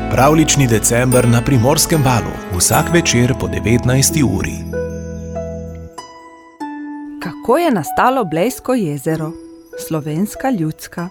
Pravlični december na Primorskem valu, vsak večer po 19. uri. Kako je nastalo Blejsko jezero? Slovenska ljudska.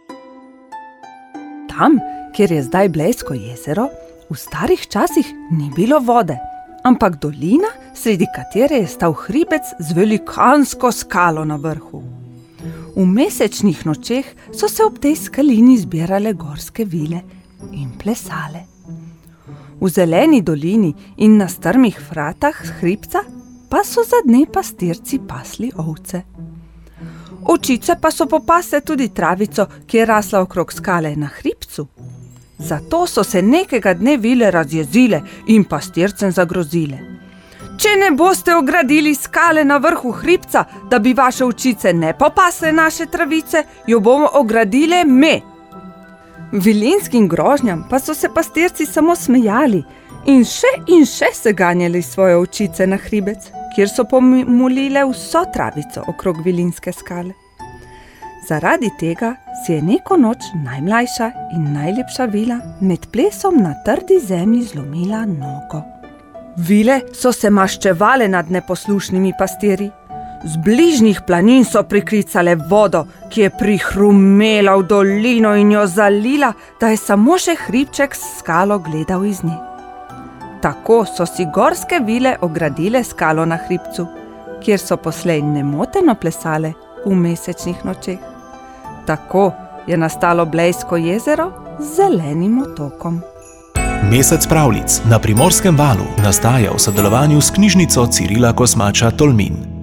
Tam, kjer je zdaj Blejsko jezero, v starih časih ni bilo vode, ampak dolina, sredi katere je stal hribec z velikansko skalo na vrhu. V mesečnih nočeh so se ob tej skalini zbirale gorske vile in plesale. V zeleni dolini in na strmih vratah hribca pa so za dne pastirci pasli ovce. Ovčice pa so popasle tudi travico, ki je rasla okrog skale na hribcu. Zato so se nekega dne vile razjezile in pastircem zagrozile. Če ne boste ogradili skale na vrhu hribca, da bi vaše ovčice ne popasle naše travice, jo bomo ogradile me. Vilinskim grožnjam pa so se pastirci samo smejali in še se ganjali svoje ovčice na hribec, kjer so pomolile vso travico okrog vilinske skale. Zaradi tega si je neko noč najmlajša in najlepša vila med plesom na trdi zemlji zlomila nogo. Vile so se maščevale nad neposlušnimi pastirji. Z bližnjih planin so priklicale vodo, ki je prihrumela v dolino in jo zalila, da je samo še hribček s skalo gledal iz nje. Tako so si gorske vile ogradile skalo na hribcu, kjer so poslej nemoteno plesale v mesečnih nočeh. Tako je nastalo Blejsko jezero z zelenim otokom. Mesec pravljic na Primorskem valu nastaja v sodelovanju s knjižnico Cirila Kosmača Tolmin.